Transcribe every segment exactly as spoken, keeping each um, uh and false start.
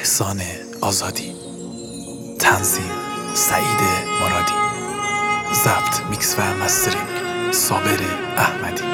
احسان آزادی، تنظیم سعید مرادی، ضبط میکس و مسترینگ صابر احمدی.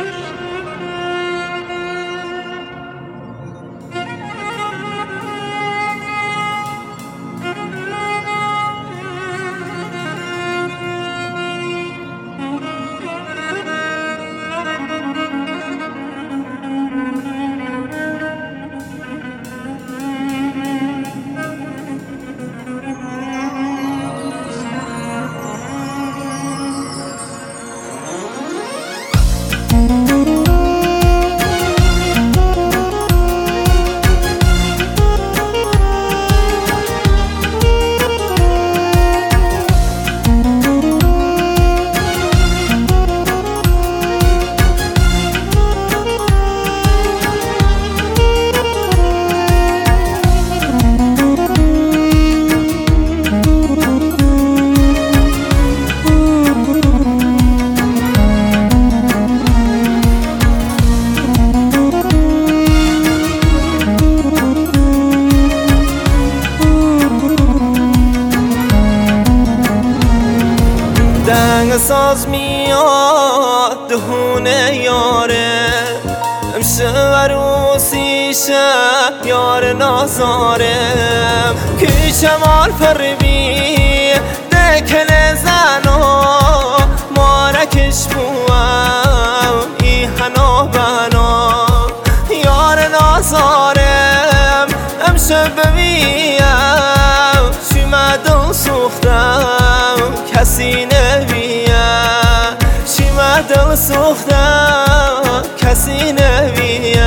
دنگ ساز میاد دهونه یاره، امشب عروسیشه یار نازارم، کشمال پروی دکل زنو مارکش بوام ای هنا بنا یار نازارم، امشب ببیم شیمدن سوختم کسی نبیم، شیمدن سوختم کسی نبیم.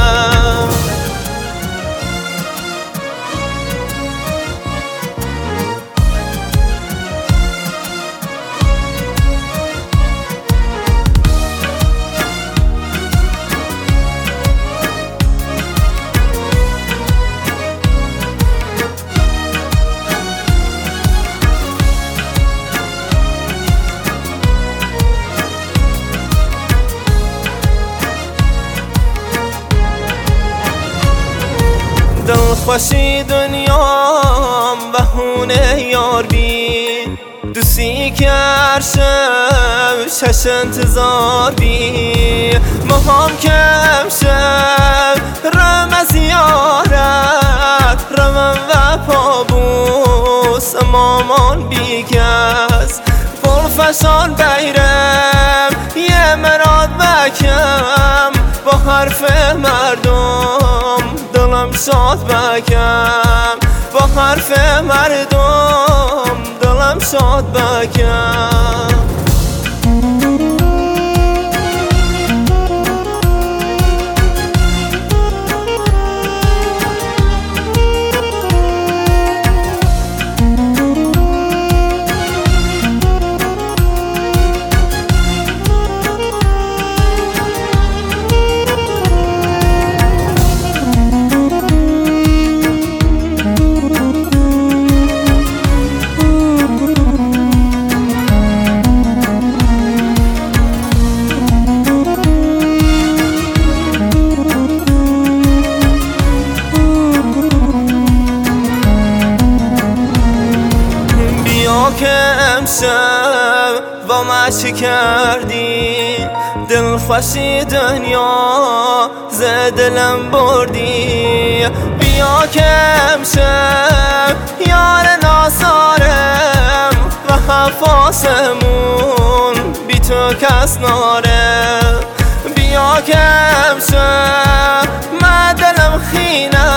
دل خوشی دنیام بهونه یار بی، دوستی کرشم شش انتظار بی، مهم کم شم رمز یارت رمم و پابوس مامان بی کس پرفشان بیرم یه مراد بکم با حرف مردم دلم شاد بکم، با حرف مردم دلم شاد بکم. که امشب با مشی کردی، دل خوشی دنیا ز دلم بردی، بیا که امشب یار نازارم و حفاسمون بی تو کس ناره، بیا که امشب من دلم خینه